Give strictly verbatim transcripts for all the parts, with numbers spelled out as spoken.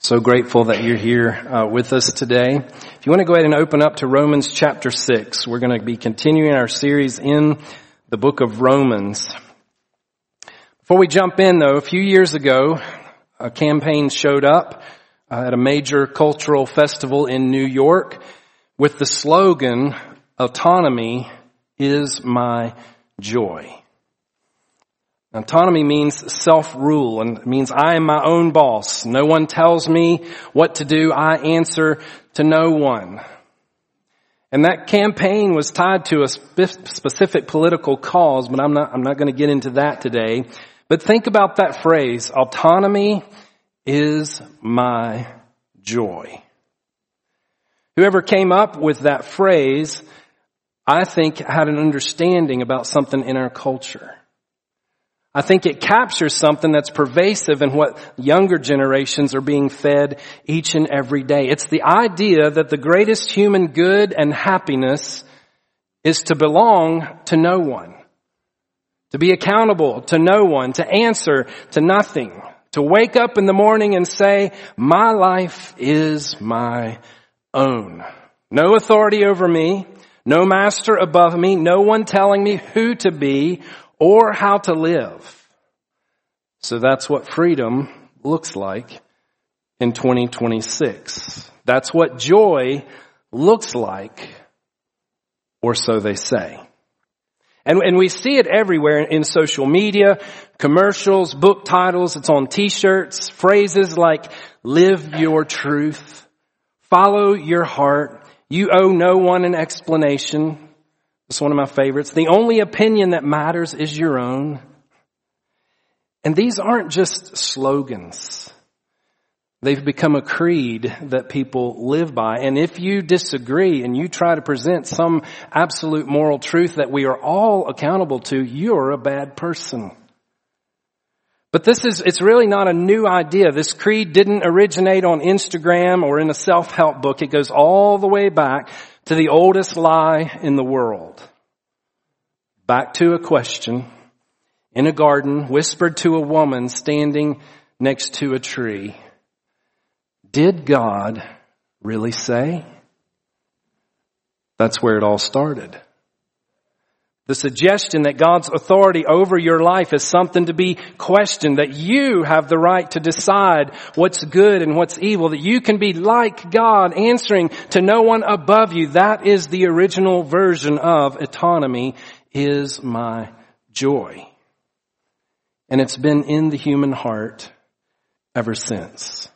So grateful that you're here uh, with us today. If you want to go ahead and open up to Romans chapter six, we're going to be continuing our series in the book of Romans. Before we jump in though, a few years ago, a campaign showed up uh, at a major cultural festival in New York with the slogan, "Autonomy is my joy." Autonomy means self-rule and it means I am my own boss. No one tells me what to do. I answer to no one. And that campaign was tied to a spe- specific political cause, but I'm not, I'm not going to get into that today. But think about that phrase, autonomy is my joy. Whoever came up with that phrase, I think, had an understanding about something in our culture. I think it captures something that's pervasive in what younger generations are being fed each and every day. It's the idea that the greatest human good and happiness is to belong to no one, to be accountable to no one, to answer to nothing, to wake up in the morning and say, my life is my own. No authority over me, no master above me, no one telling me who to be or how to live. So that's what freedom looks like in twenty twenty-six. That's what joy looks like, or so they say. And, and we see it everywhere in social media, commercials, book titles. It's on t-shirts, phrases like live your truth, follow your heart, you owe no one an explanation. It's one of my favorites. The only opinion that matters is your own. And these aren't just slogans. They've become a creed that people live by. And if you disagree and you try to present some absolute moral truth that we are all accountable to, you're a bad person. But this is, it's really not a new idea. This creed didn't originate on Instagram or in a self-help book. It goes all the way back to the oldest lie in the world. Back to a question in a garden, whispered to a woman standing next to a tree. Did God really say? That's where it all started. The suggestion that God's authority over your life is something to be questioned, that you have the right to decide what's good and what's evil, that you can be like God, answering to no one above you. That is the original version of autonomy is my joy. And it's been in the human heart ever since.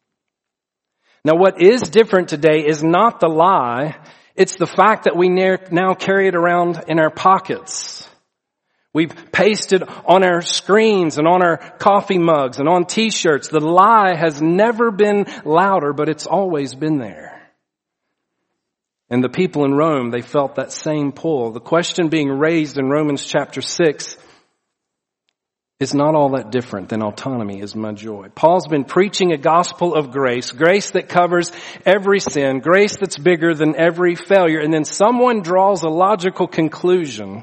Now what is different today is not the lie. It's the fact that we now carry it around in our pockets. We've pasted on our screens and on our coffee mugs and on t-shirts. The lie has never been louder, but it's always been there. And the people in Rome, they felt that same pull. The question being raised in Romans chapter six is not all that different than autonomy is my joy. Paul's been preaching a gospel of grace, grace that covers every sin, grace that's bigger than every failure. And then someone draws a logical conclusion.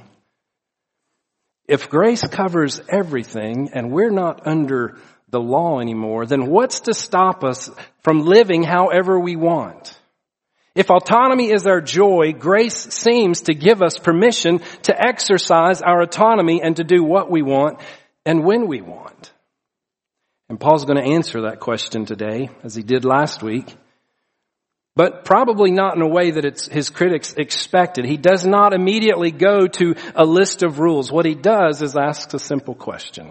If grace covers everything and we're not under the law anymore, then what's to stop us from living however we want? If autonomy is our joy, grace seems to give us permission to exercise our autonomy and to do what we want and when we want. And Paul's going to answer that question today, as he did last week, but probably not in a way that it's his critics expected. He does not immediately go to a list of rules. What he does is asks a simple question.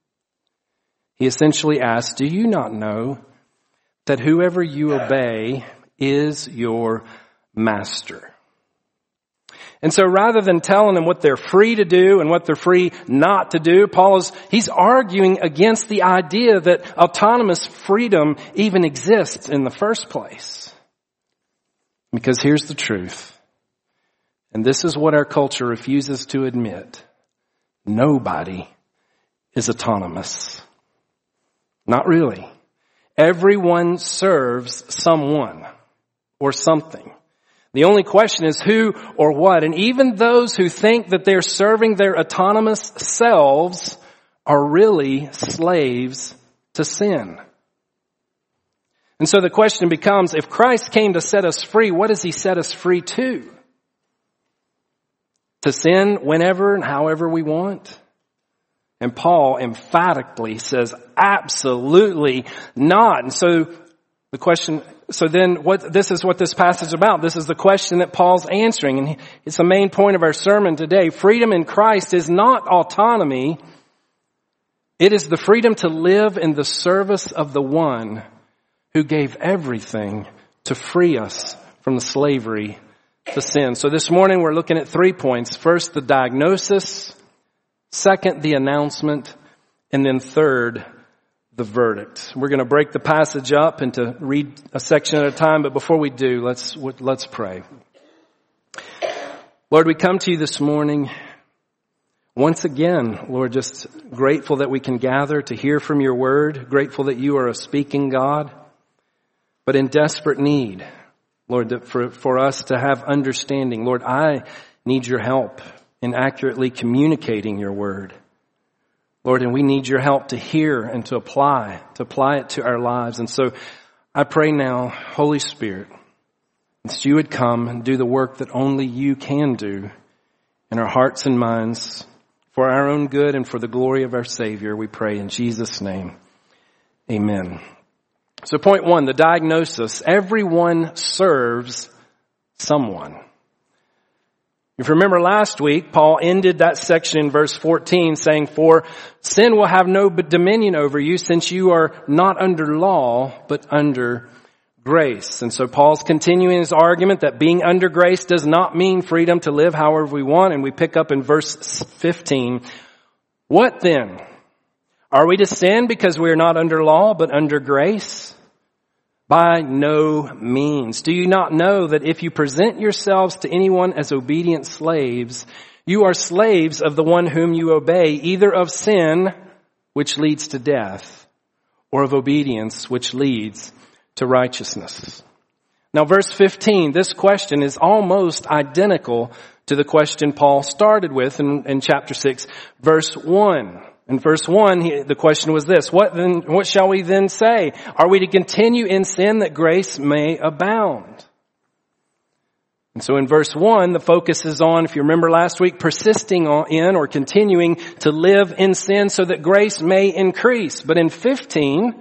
He essentially asks, do you not know that whoever you obey is your master? And so rather than telling them what they're free to do and what they're free not to do, Paul is, he's arguing against the idea that autonomous freedom even exists in the first place. Because here's the truth. And this is what our culture refuses to admit. Nobody is autonomous. Not really. Everyone serves someone or something. The only question is who or what. And even those who think that they're serving their autonomous selves are really slaves to sin. And so the question becomes, if Christ came to set us free, what does he set us free to? To sin whenever and however we want? And Paul emphatically says, absolutely not. And so the question, so then what, this is what this passage is about. This is the question that Paul's answering. And it's the main point of our sermon today. Freedom in Christ is not autonomy. It is the freedom to live in the service of the one who gave everything to free us from the slavery to sin. So this morning we're looking at three points. First, the diagnosis. Second, the announcement. And then third, the verdict. We're going to break the passage up into read a section at a time. But before we do, let's, let's pray. Lord, we come to you this morning once again, Lord, just grateful that we can gather to hear from your word. Grateful that you are a speaking God. But in desperate need, Lord, for, for us to have understanding. Lord, I need your help in accurately communicating your word. Lord, and we need your help to hear and to apply, to apply it to our lives. And so I pray now, Holy Spirit, that you would come and do the work that only you can do in our hearts and minds for our own good and for the glory of our Savior. We pray in Jesus' name. Amen. So point one, the diagnosis. Everyone serves someone. If you remember last week, Paul ended that section in verse fourteen saying, for sin will have no dominion over you since you are not under law, but under grace. And so Paul's continuing his argument that being under grace does not mean freedom to live however we want. And we pick up in verse fifteen. What then? Are we to sin because we are not under law, but under grace? By no means. Do you not know that if you present yourselves to anyone as obedient slaves, you are slaves of the one whom you obey, either of sin, which leads to death, or of obedience, which leads to righteousness? Now, verse fifteen, this question is almost identical to the question Paul started with in, in chapter six, verse one. In verse one, he, the question was this, what then, what shall we then say? Are we to continue in sin that grace may abound? And so in verse one, the focus is on, if you remember last week, persisting in or continuing to live in sin so that grace may increase. But in fifteen,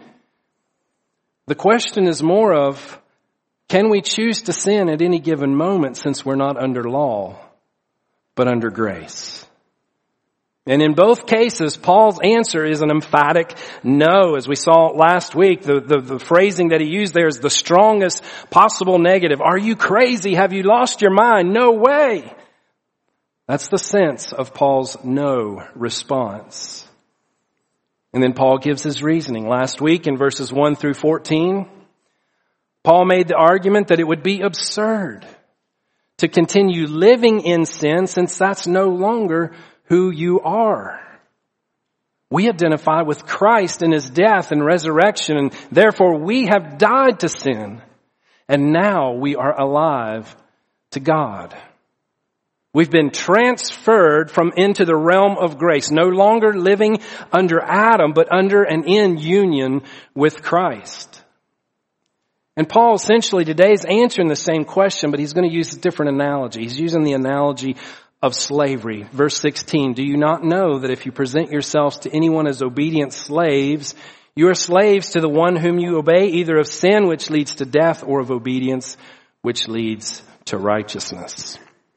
the question is more of, can we choose to sin at any given moment since we're not under law, but under grace? And in both cases, Paul's answer is an emphatic no. As we saw last week, the, the, the phrasing that he used there is the strongest possible negative. Are you crazy? Have you lost your mind? No way. That's the sense of Paul's no response. And then Paul gives his reasoning. Last week in verses one through fourteen, Paul made the argument that it would be absurd to continue living in sin since that's no longer who you are. We identify with Christ in his death and resurrection, and therefore we have died to sin, and now we are alive to God. We've been transferred from into the realm of grace, no longer living under Adam, but under and in union with Christ. And Paul essentially today is answering the same question, but he's going to use a different analogy. He's using the analogy of slavery. Verse sixteen, do you not know that if you present yourselves to anyone as obedient slaves, you are slaves to the one whom you obey, either of sin, which leads to death, or of obedience, which leads to righteousness?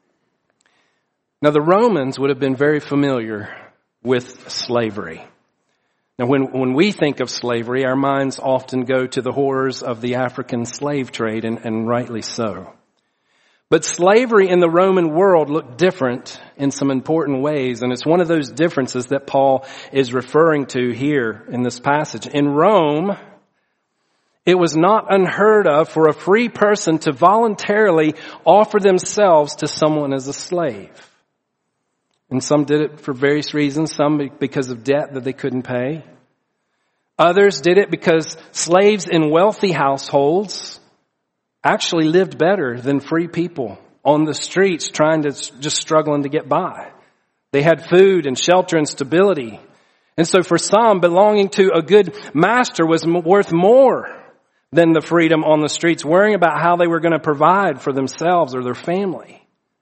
Now, the Romans would have been very familiar with slavery. Now, when, when we think of slavery, our minds often go to the horrors of the African slave trade, and, and rightly so. But slavery in the Roman world looked different in some important ways, and it's one of those differences that Paul is referring to here in this passage. In Rome, it was not unheard of for a free person to voluntarily offer themselves to someone as a slave. And some did it for various reasons, some because of debt that they couldn't pay. Others did it because slaves in wealthy households actually lived better than free people on the streets trying to, just struggling to get by. They had food and shelter and stability. And so for some, belonging to a good master was worth more than the freedom on the streets, worrying about how they were going to provide for themselves or their family.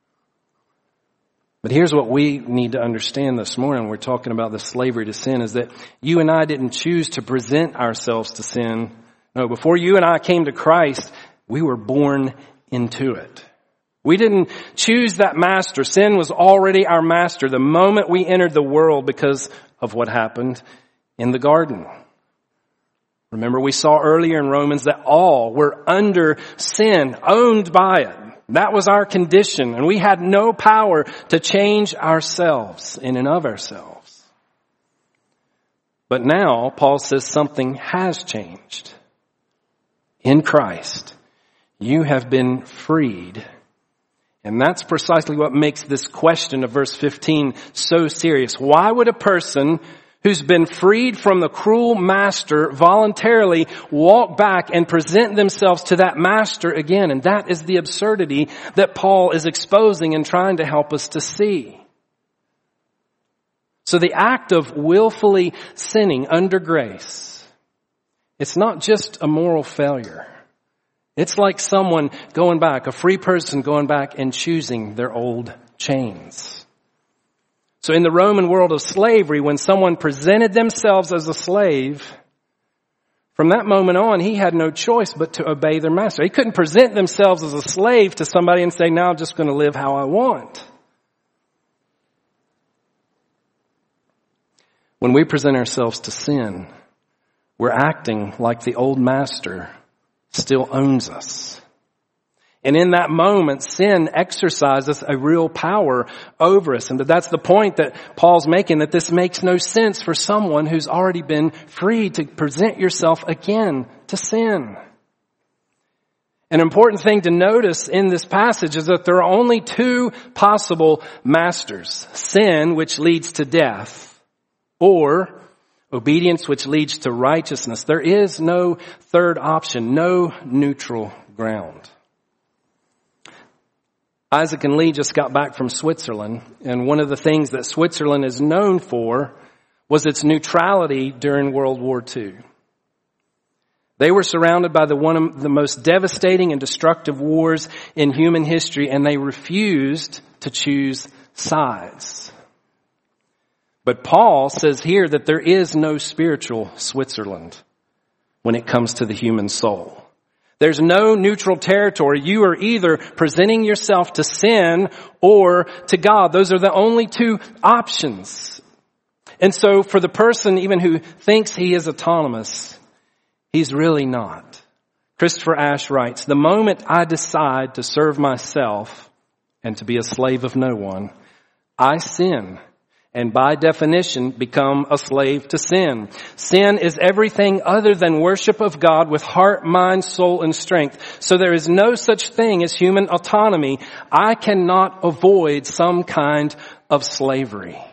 But here's what we need to understand this morning. We're talking about the slavery to sin, is that you and I didn't choose to present ourselves to sin. No, before you and I came to Christ, we were born into it. We didn't choose that master. Sin was already our master the moment we entered the world because of what happened in the garden. Remember, we saw earlier in Romans that all were under sin, owned by it. That was our condition, and we had no power to change ourselves in and of ourselves. But now, Paul says something has changed. In Christ, you have been freed. And that's precisely what makes this question of verse fifteen so serious. Why would a person who's been freed from the cruel master voluntarily walk back and present themselves to that master again? And that is the absurdity that Paul is exposing and trying to help us to see. So the act of willfully sinning under grace, it's not just a moral failure. It's like someone going back, a free person going back and choosing their old chains. So in the Roman world of slavery, when someone presented themselves as a slave, from that moment on, he had no choice but to obey their master. He couldn't present themselves as a slave to somebody and say, now I'm just going to live how I want. When we present ourselves to sin, we're acting like the old master still owns us. And in that moment, sin exercises a real power over us. And that's the point that Paul's making, that this makes no sense for someone who's already been freed to present yourself again to sin. An important thing to notice in this passage is that there are only two possible masters: sin, which leads to death, or obedience, which leads to righteousness. There is no third option, no neutral ground. Isaac and Lee just got back from Switzerland, and one of the things that Switzerland is known for was its neutrality during World War Two. They were surrounded by the one of the most devastating and destructive wars in human history, and they refused to choose sides. But Paul says here that there is no spiritual Switzerland when it comes to the human soul. There's no neutral territory. You are either presenting yourself to sin or to God. Those are the only two options. And so for the person even who thinks he is autonomous, he's really not. Christopher Ash writes, "The moment I decide to serve myself and to be a slave of no one, I sin, and by definition become a slave to sin. Sin is everything other than worship of God with heart, mind, soul, and strength. So there is no such thing as human autonomy. I cannot avoid some kind of slavery."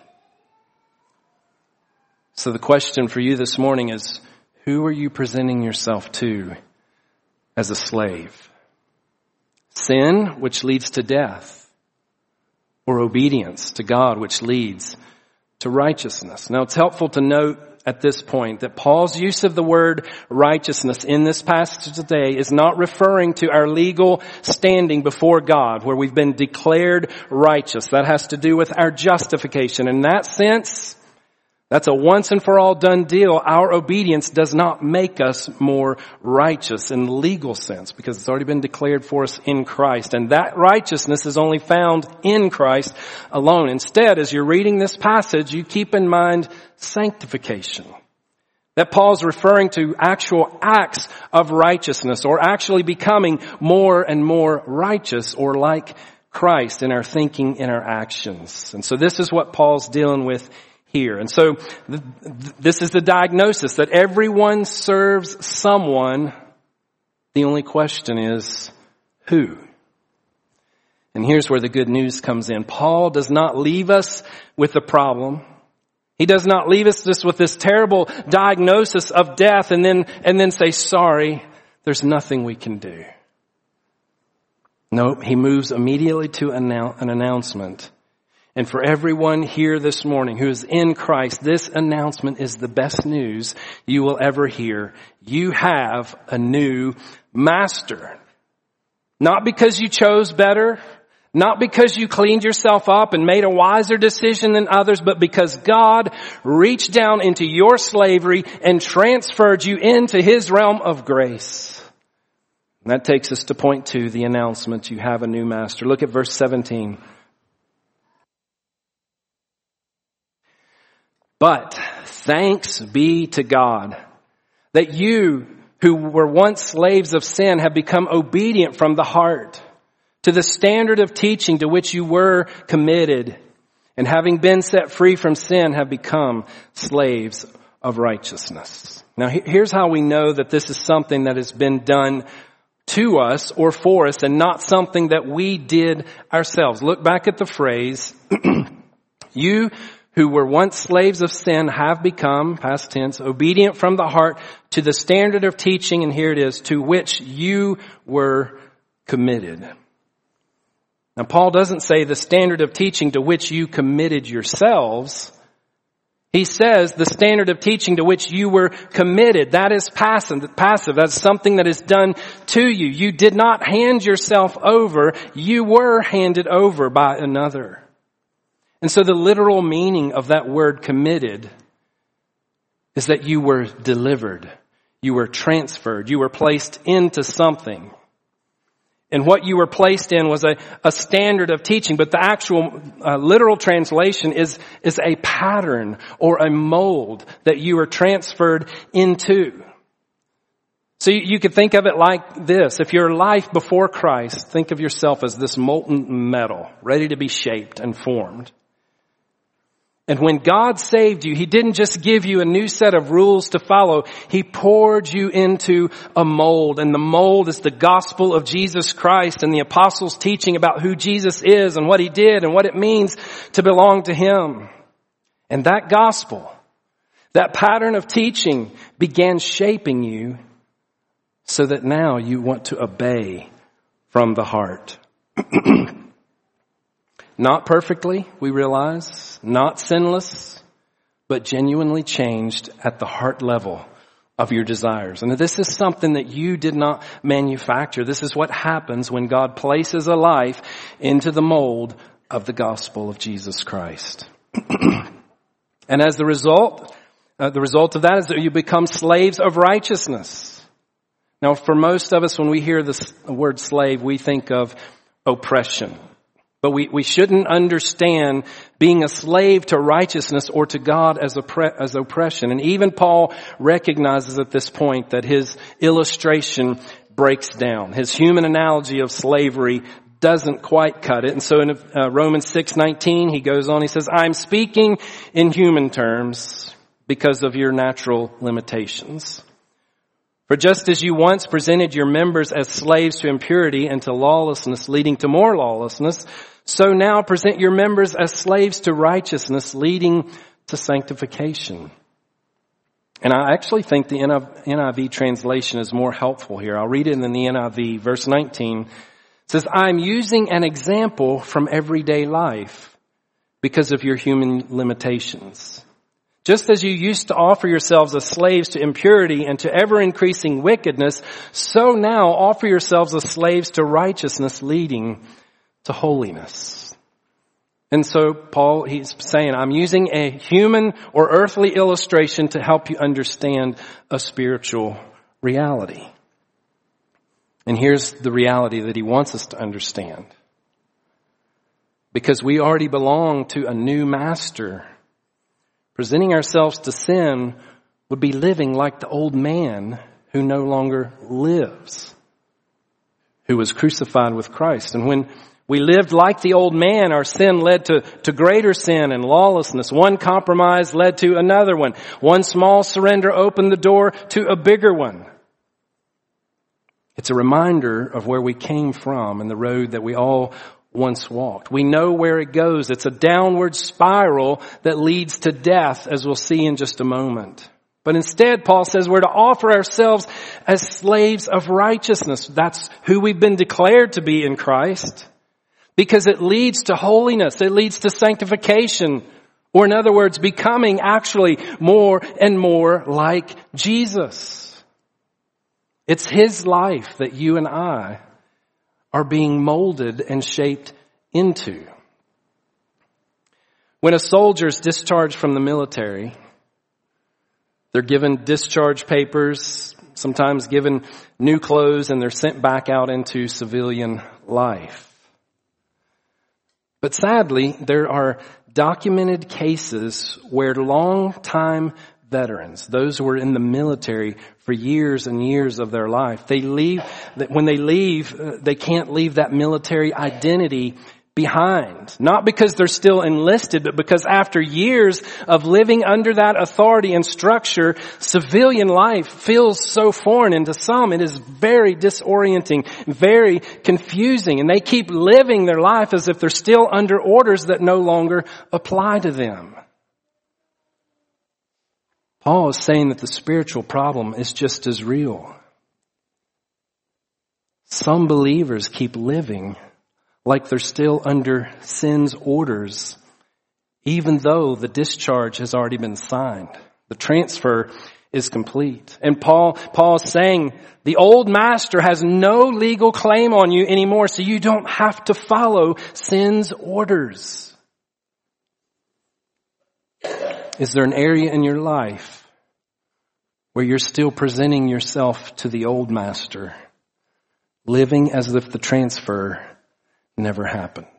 So the question for you this morning is, who are you presenting yourself to as a slave? Sin, which leads to death, or obedience to God, which leads to righteousness? Now, it's helpful to note at this point that Paul's use of the word righteousness in this passage today is not referring to our legal standing before God, where we've been declared righteous. That has to do with our justification. In that sense, that's a once and for all done deal. Our obedience does not make us more righteous in the legal sense, because it's already been declared for us in Christ. And that righteousness is only found in Christ alone. Instead, as you're reading this passage, you keep in mind sanctification. That Paul's referring to actual acts of righteousness, or actually becoming more and more righteous or like Christ in our thinking, in our actions. And so this is what Paul's dealing with here. And so th- th- this is the diagnosis, that everyone serves someone. The only question is, who? And here's where the good news comes in. Paul does not leave us with the problem. He does not leave us just with this terrible diagnosis of death and then, and then say, sorry, there's nothing we can do. No, he moves immediately to an announcement. And for everyone here this morning who is in Christ, this announcement is the best news you will ever hear. You have a new master. Not because you chose better, not because you cleaned yourself up and made a wiser decision than others, but because God reached down into your slavery and transferred you into His realm of grace. And that takes us to point two, the announcement. You have a new master. Look at verse seventeen. But thanks be to God that you who were once slaves of sin have become obedient from the heart to the standard of teaching to which you were committed, and having been set free from sin have become slaves of righteousness. Now here's how we know that this is something that has been done to us or for us and not something that we did ourselves. Look back at the phrase, you who were once slaves of sin have become, past tense, obedient from the heart to the standard of teaching, and here it is, to which you were committed. Now Paul doesn't say the standard of teaching to which you committed yourselves. He says the standard of teaching to which you were committed. That is passive. Passive. That's something that is done to you. You did not hand yourself over. You were handed over by another. And so the literal meaning of that word committed is that you were delivered. You were transferred. You were placed into something. And what you were placed in was a, a standard of teaching, but the actual uh, literal translation is, is a pattern or a mold that you were transferred into. So you, you could think of it like this. If your life before Christ, think of yourself as this molten metal, ready to be shaped and formed. And when God saved you, He didn't just give you a new set of rules to follow. He poured you into a mold. And the mold is the gospel of Jesus Christ and the apostles' teaching about who Jesus is and what He did and what it means to belong to Him. And that gospel, that pattern of teaching began shaping you so that now you want to obey from the heart. Not perfectly, we realize, not sinless, but genuinely changed at the heart level of your desires. And this is something that you did not manufacture. This is what happens when God places a life into the mold of the gospel of Jesus Christ. And as the result, uh, the result of that is that you become slaves of righteousness. Now, for most of us, when we hear the word slave, we think of oppression. But we, we shouldn't understand being a slave to righteousness or to God as, oppre- as oppression. And even Paul recognizes at this point that his illustration breaks down. His human analogy of slavery doesn't quite cut it. And so in uh, Romans six nineteen, he goes on, he says, I'm speaking in human terms because of your natural limitations. For just as you once presented your members as slaves to impurity and to lawlessness, leading to more lawlessness, so now present your members as slaves to righteousness, leading to sanctification. And I actually think the N I V translation is more helpful here. I'll read it in the N I V. Verse nineteen says, I'm using an example from everyday life because of your human limitations. Just as you used to offer yourselves as slaves to impurity and to ever-increasing wickedness, so now offer yourselves as slaves to righteousness, leading to holiness. And so Paul, he's saying, I'm using a human or earthly illustration to help you understand a spiritual reality. And here's the reality that he wants us to understand. Because we already belong to a new master. Presenting ourselves to sin would be living like the old man who no longer lives, who was crucified with Christ. And when we lived like the old man, our sin led to, to greater sin and lawlessness. One compromise led to another one. One small surrender opened the door to a bigger one. It's a reminder of where we came from and the road that we all once walked. We know where it goes. It's a downward spiral that leads to death, as we'll see in just a moment. But instead, Paul says we're to offer ourselves as slaves of righteousness. That's who we've been declared to be in Christ. because it leads to holiness. It leads to sanctification. Or in other words, becoming actually more and more like Jesus. It's His life that you and I are being molded and shaped into. When a soldier is discharged from the military, they're given discharge papers, sometimes given new clothes, and they're sent back out into civilian life. But sadly, there are documented cases where long-time veterans, those who were in the military for years and years of their life, they leave, when they leave, they can't leave that military identity behind. Not because they're still enlisted, but because after years of living under that authority and structure, civilian life feels so foreign, and to some it is very disorienting, very confusing, and they keep living their life as if they're still under orders that no longer apply to them. Paul is saying that the spiritual problem is just as real. Some believers keep living like they're still under sin's orders, even though the discharge has already been signed. The transfer is complete. And Paul, Paul is saying the old master has no legal claim on you anymore, so you don't have to follow sin's orders. Is there an area in your life where you're still presenting yourself to the old master, living as if the transfer never happened?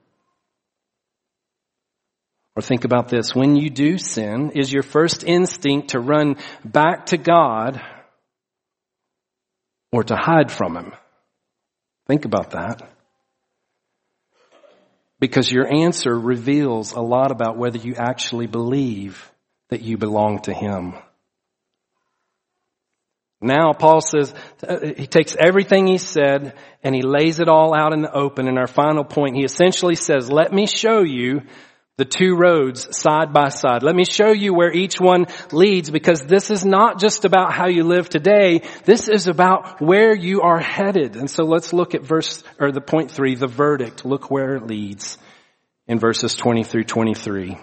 Or think about this. When you do sin, is your first instinct to run back to God or to hide from Him? Think about that. Because your answer reveals a lot about whether you actually believe that you belong to Him. Now Paul says, he takes everything he said and he lays it all out in the open. In our final point, he essentially says, let me show you the two roads side by side. Let me show you where each one leads, because this is not just about how you live today. This is about where you are headed. And so let's look at verse, or the point three, the verdict. Look where it leads in verses twenty through twenty-three.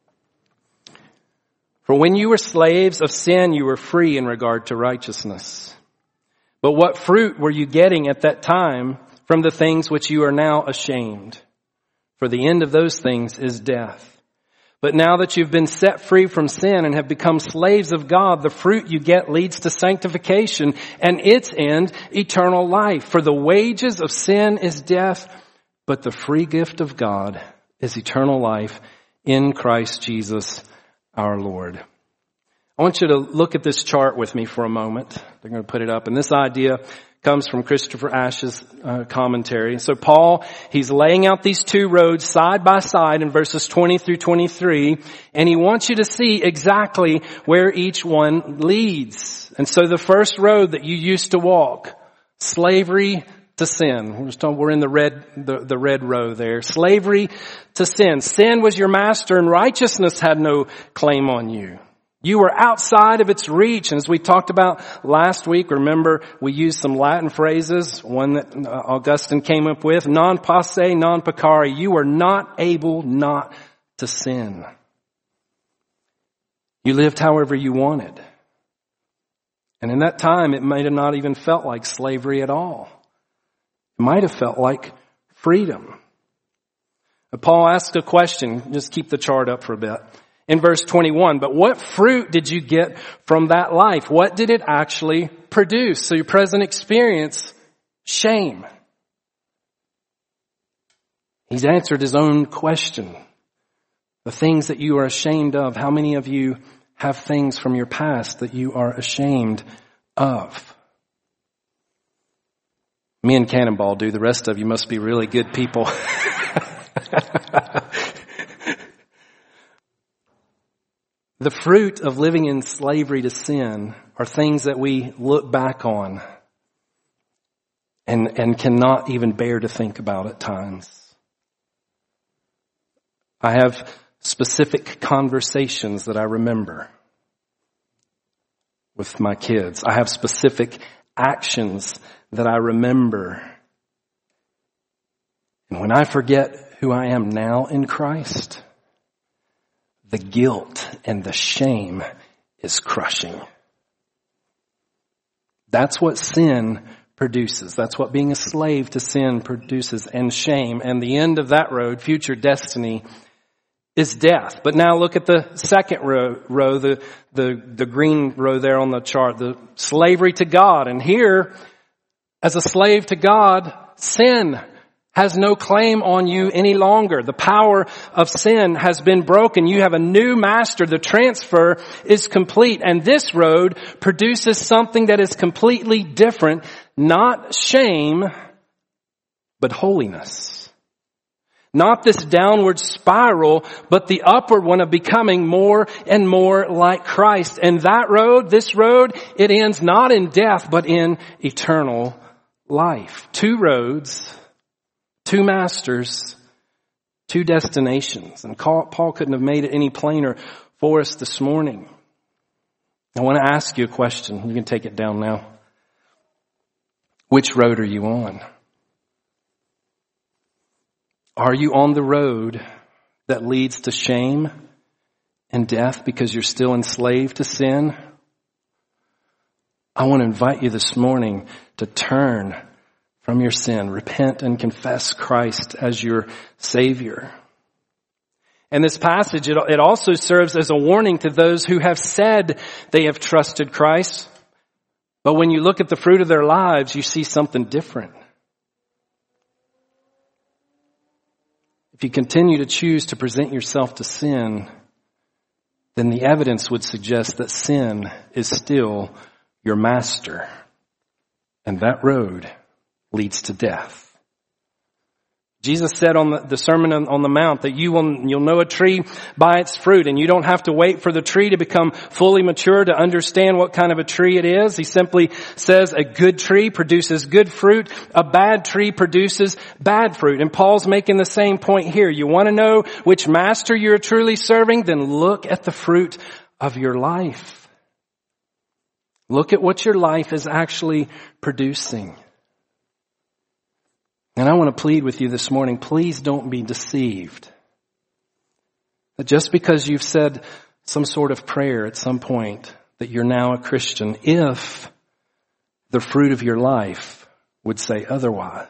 For when you were slaves of sin, you were free in regard to righteousness. But what fruit were you getting at that time from the things which you are now ashamed? For the end of those things is death. But now that you've been set free from sin and have become slaves of God, the fruit you get leads to sanctification, and its end, eternal life. For the wages of sin is death, but the free gift of God is eternal life in Christ Jesus our Lord. I want you to look at this chart with me for a moment. They're going to put it up. And this idea comes from Christopher Ash's uh, commentary. So Paul, he's laying out these two roads side by side in verses twenty through twenty-three. And he wants you to see exactly where each one leads. And so the first road that you used to walk, slavery to sin. We're, just talking, we're in the red, the, the red row there. Slavery to sin. Sin was your master and righteousness had no claim on you. You were outside of its reach. And as we talked about last week, remember we used some Latin phrases, one that Augustine came up with, non posse, non peccare. You were not able not to sin. You lived however you wanted. And in that time, it might have not even felt like slavery at all. It might have felt like freedom. But Paul asks a question. Just keep the chart up for a bit. In verse twenty-one, but what fruit did you get from that life? What did it actually produce? So your present experience, shame. He's answered his own question. The things that you are ashamed of. How many of you have things from your past that you are ashamed of? Me and Cannonball do. The rest of you must be really good people. The fruit of living in slavery to sin are things that we look back on and, and cannot even bear to think about at times. I have specific conversations that I remember with my kids. I have specific actions that I remember. And when I forget who I am now in Christ, the guilt and the shame is crushing. That's what sin produces. That's what being a slave to sin produces, and shame. And the end of that road, future destiny, is death. But now look at the second row, row the, the, the green row there on the chart, the slavery to God. And here, as a slave to God, sin has no claim on you any longer. The power of sin has been broken. You have a new master. The transfer is complete. And this road produces something that is completely different. Not shame, but holiness. Not this downward spiral, but the upward one of becoming more and more like Christ. And that road, this road, it ends not in death, but in eternal life. Two roads, two masters, two destinations. And Paul couldn't have made it any plainer for us this morning. I want to ask you a question. You can take it down now. Which road are you on? Are you on the road that leads to shame and death because you're still enslaved to sin? I want to invite you this morning to turn from your sin, repent and confess Christ as your Savior. And this passage, it, it also serves as a warning to those who have said they have trusted Christ, but when you look at the fruit of their lives, you see something different. If you continue to choose to present yourself to sin, then the evidence would suggest that sin is still your master. And that road leads to death. Jesus said on the, the Sermon on the Mount that you will, you'll know a tree by its fruit, and you don't have to wait for the tree to become fully mature to understand what kind of a tree it is. He simply says a good tree produces good fruit, a bad tree produces bad fruit. And Paul's making the same point here. You want to know which master you're truly serving? Then look at the fruit of your life. Look at what your life is actually producing. And I want to plead with you this morning, please don't be deceived. That just because you've said some sort of prayer at some point that you're now a Christian, if the fruit of your life would say otherwise.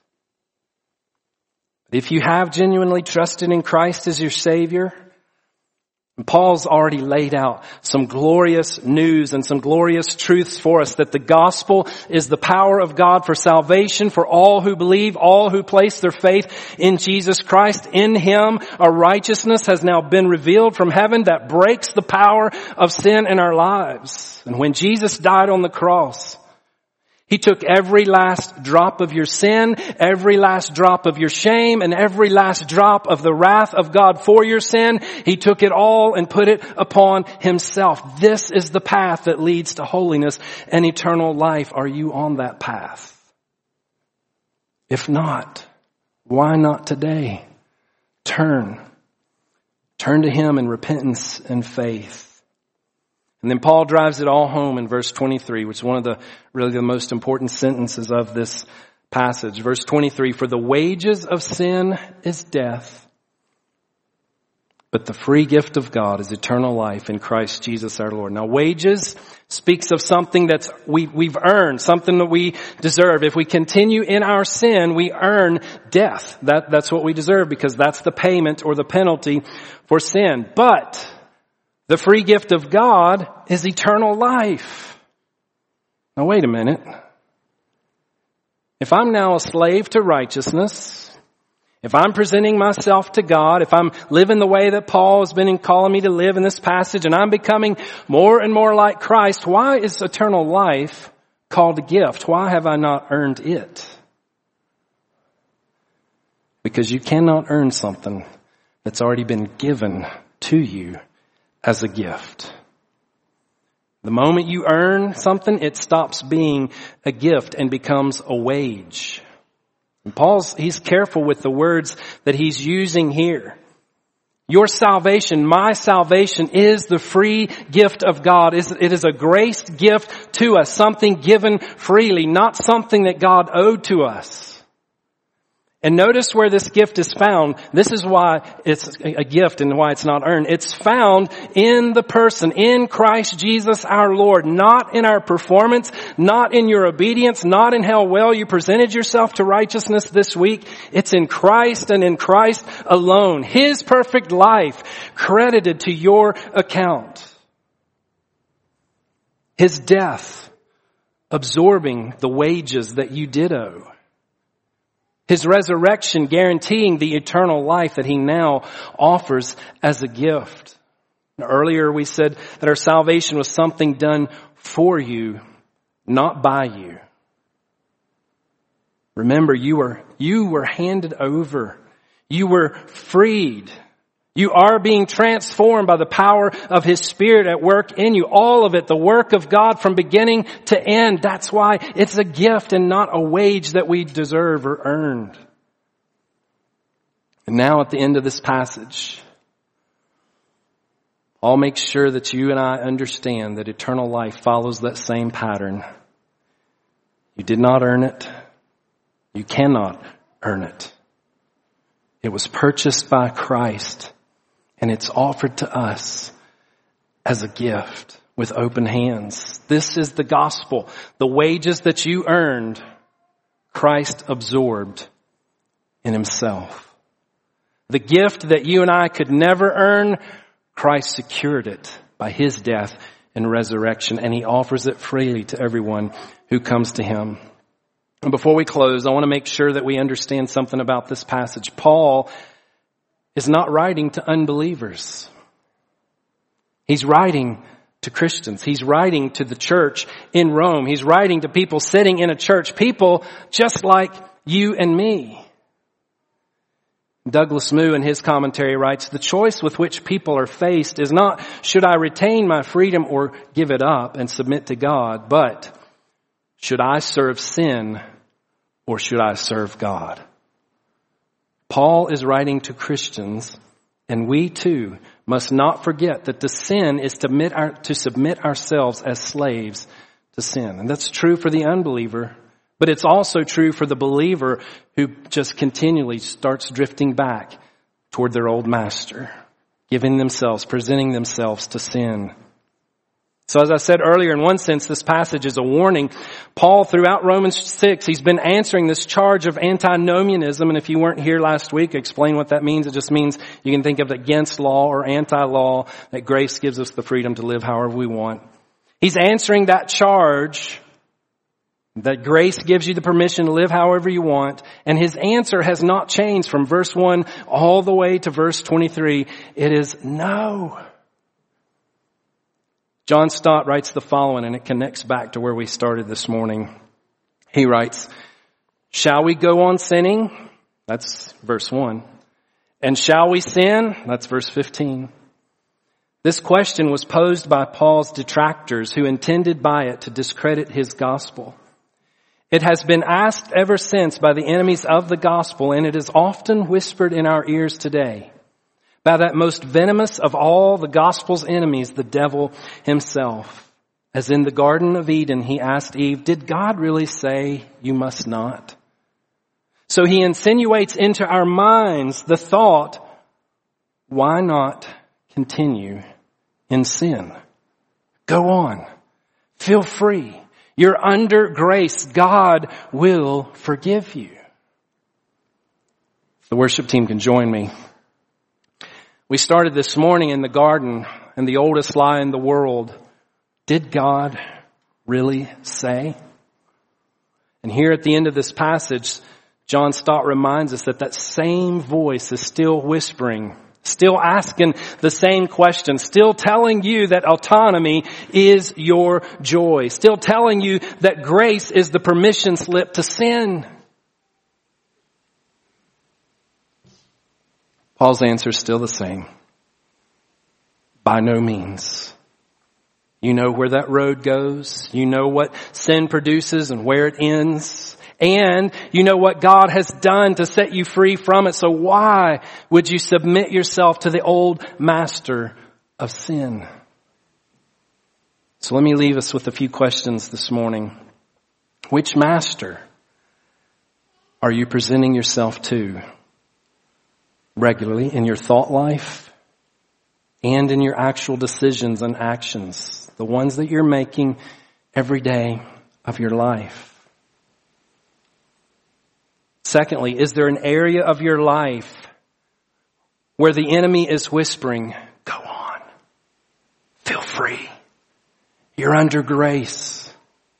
If you have genuinely trusted in Christ as your Savior, Paul's already laid out some glorious news and some glorious truths for us, that the gospel is the power of God for salvation for all who believe, all who place their faith in Jesus Christ. In Him, a righteousness has now been revealed from heaven that breaks the power of sin in our lives. And when Jesus died on the cross, He took every last drop of your sin, every last drop of your shame, and every last drop of the wrath of God for your sin. He took it all and put it upon Himself. This is the path that leads to holiness and eternal life. Are you on that path? If not, why not today? Turn. Turn to Him in repentance and faith. And then Paul drives it all home in verse twenty-three, which is one of the really the most important sentences of this passage. Verse twenty-three, for the wages of sin is death, but the free gift of God is eternal life in Christ Jesus our Lord. Now, wages speaks of something that's we, we've earned, something that we deserve. If we continue in our sin, we earn death. That, that's what we deserve, because that's the payment or the penalty for sin. But the free gift of God is eternal life. Now wait a minute. If I'm now a slave to righteousness, if I'm presenting myself to God, if I'm living the way that Paul has been calling me to live in this passage, and I'm becoming more and more like Christ, why is eternal life called a gift? Why have I not earned it? Because you cannot earn something that's already been given to you as a gift. The moment you earn something, it stops being a gift and becomes a wage. And Paul's, he's careful with the words that he's using here. Your salvation, my salvation, is the free gift of God. It is a grace gift to us, something given freely, not something that God owed to us. And notice where this gift is found. This is why it's a gift and why it's not earned. It's found in the person, in Christ Jesus our Lord, not in our performance, not in your obedience, not in how well you presented yourself to righteousness this week. It's in Christ and in Christ alone. His perfect life credited to your account. His death absorbing the wages that you did owe. His resurrection guaranteeing the eternal life that he now offers as a gift. Earlier we said that our salvation was something done for you, not by you. Remember, you were, you were handed over. You were freed. You are being transformed by the power of His Spirit at work in you. All of it, the work of God from beginning to end. That's why it's a gift and not a wage that we deserve or earned. And now at the end of this passage, I'll make sure that you and I understand that eternal life follows that same pattern. You did not earn it. You cannot earn it. It was purchased by Christ. And it's offered to us as a gift with open hands. This is the gospel. The wages that you earned, Christ absorbed in Himself. The gift that you and I could never earn, Christ secured it by His death and resurrection. And He offers it freely to everyone who comes to Him. And before we close, I want to make sure that we understand something about this passage. Paul is not writing to unbelievers. He's writing to Christians. He's writing to the church in Rome. He's writing to people sitting in a church, people just like you and me. Douglas Moo in his commentary writes, the choice with which people are faced is not, should I retain my freedom or give it up and submit to God, but should I serve sin or should I serve God? Paul is writing to Christians, and we too must not forget that the sin is to submit, our, to submit ourselves as slaves to sin. And that's true for the unbeliever, but it's also true for the believer who just continually starts drifting back toward their old master, giving themselves, presenting themselves to sin. So as I said earlier, in one sense, this passage is a warning. Paul, throughout Romans six, he's been answering this charge of antinomianism. And if you weren't here last week, explain what that means. It just means you can think of against law or anti-law, that grace gives us the freedom to live however we want. He's answering that charge, that grace gives you the permission to live however you want. And his answer has not changed from verse one all the way to verse twenty-three. It is no. John Stott writes the following, and it connects back to where we started this morning. He writes, shall we go on sinning? That's verse one. And shall we sin? That's verse fifteen. This question was posed by Paul's detractors who intended by it to discredit his gospel. It has been asked ever since by the enemies of the gospel, and it is often whispered in our ears today by that most venomous of all the gospel's enemies, the devil himself. As in the Garden of Eden, he asked Eve, did God really say you must not? So he insinuates into our minds the thought, why not continue in sin? Go on. Feel free. You're under grace. God will forgive you. The worship team can join me. We started this morning in the garden, and the oldest lie in the world. Did God really say? And here at the end of this passage, John Stott reminds us that that same voice is still whispering, still asking the same question, still telling you that autonomy is your joy, still telling you that grace is the permission slip to sin. Paul's answer is still the same. By no means. You know where that road goes. You know what sin produces and where it ends. And you know what God has done to set you free from it. So why would you submit yourself to the old master of sin? So let me leave us with a few questions this morning. Which master? are you presenting yourself to regularly in your thought life and in your actual decisions and actions, the ones that you're making every day of your life? Secondly, is there an area of your life where the enemy is whispering, go on, feel free, you're under grace?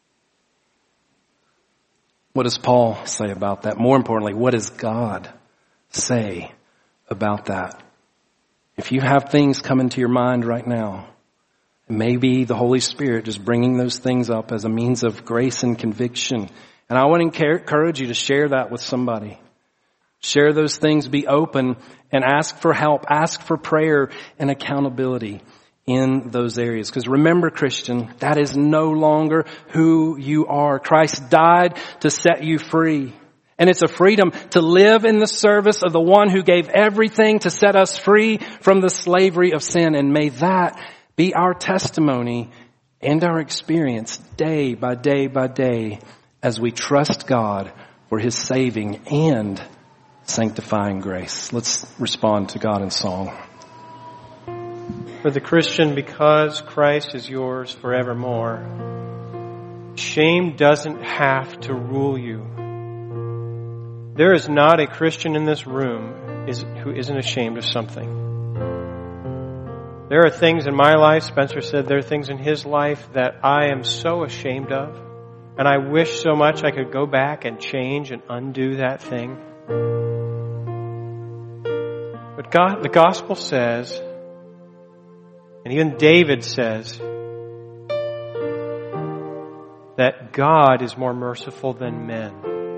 What does Paul say about that? More importantly, what does God say about that? If you have things come into your mind right now, maybe the Holy Spirit just bringing those things up as a means of grace and conviction. And I want to encourage you to share that with somebody. Share those things, be open, and ask for help. Ask for prayer and accountability in those areas. Because remember, Christian, that is no longer who you are. Christ died to set you free. And it's a freedom to live in the service of the one who gave everything to set us free from the slavery of sin. And may that be our testimony and our experience day by day by day as we trust God for His saving and sanctifying grace. Let's respond to God in song. For the Christian, because Christ is yours forevermore, shame doesn't have to rule you. There is not a Christian in this room is, who isn't ashamed of something. There are things in my life, Spencer said, there are things in his life that I am so ashamed of. And I wish so much I could go back and change and undo that thing. But God, the gospel says, and even David says, that God is more merciful than men.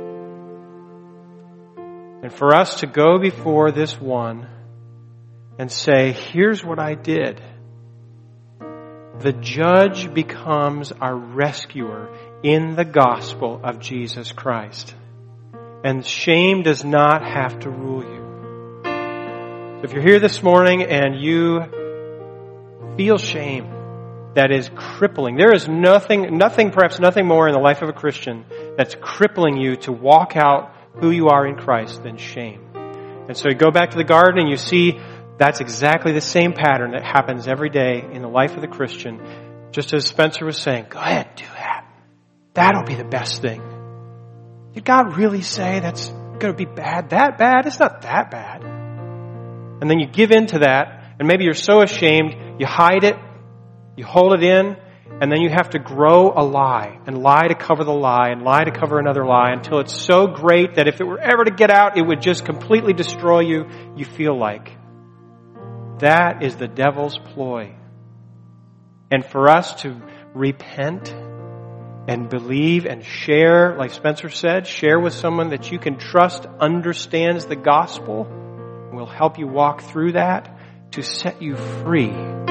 And for us to go before this one and say, here's what I did. The judge becomes our rescuer in the gospel of Jesus Christ. And shame does not have to rule you. So if you're here this morning and you feel shame that is crippling, there is nothing, nothing, perhaps nothing more in the life of a Christian that's crippling you to walk out who you are in Christ than shame. And so you go back to the garden and you see that's exactly the same pattern that happens every day in the life of the Christian. Just as Spencer was saying, go ahead, do that. That'll be the best thing. Did God really say that's going to be bad? That bad? It's not that bad. And then you give in to that, and maybe you're so ashamed, you hide it, you hold it in, and then you have to grow a lie, and lie to cover the lie, and lie to cover another lie, until it's so great that if it were ever to get out, it would just completely destroy you, you feel like. That is the devil's ploy. And for us to repent and believe and share, like Spencer said, share with someone that you can trust understands the gospel and will help you walk through that to set you free.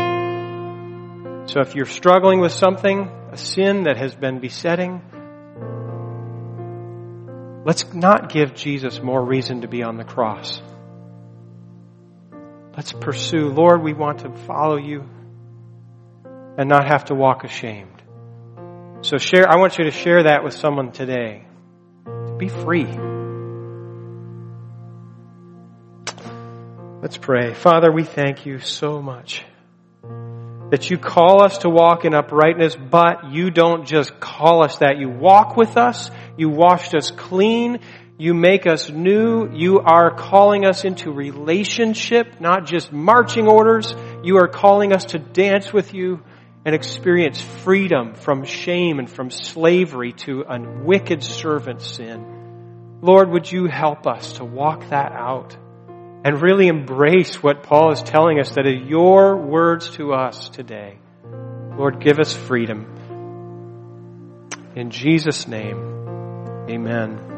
So if you're struggling with something, a sin that has been besetting, let's not give Jesus more reason to be on the cross. Let's pursue, Lord, we want to follow you and not have to walk ashamed. So share, I want you to share that with someone today. Be free. Let's pray. Father, we thank you so much that you call us to walk in uprightness, but you don't just call us that. You walk with us. You washed us clean. You make us new. You are calling us into relationship, not just marching orders. You are calling us to dance with you and experience freedom from shame and from slavery to a wicked servant sin. Lord, would you help us to walk that out and really embrace what Paul is telling us, that are your words to us today. Lord, give us freedom. In Jesus' name, amen.